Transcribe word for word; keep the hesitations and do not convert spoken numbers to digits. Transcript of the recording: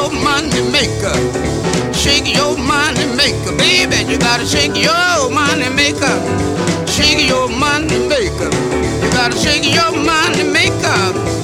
your money maker. Shake your money maker, baby. You gotta shake your money maker. Shake your money maker. You gotta shake your money maker.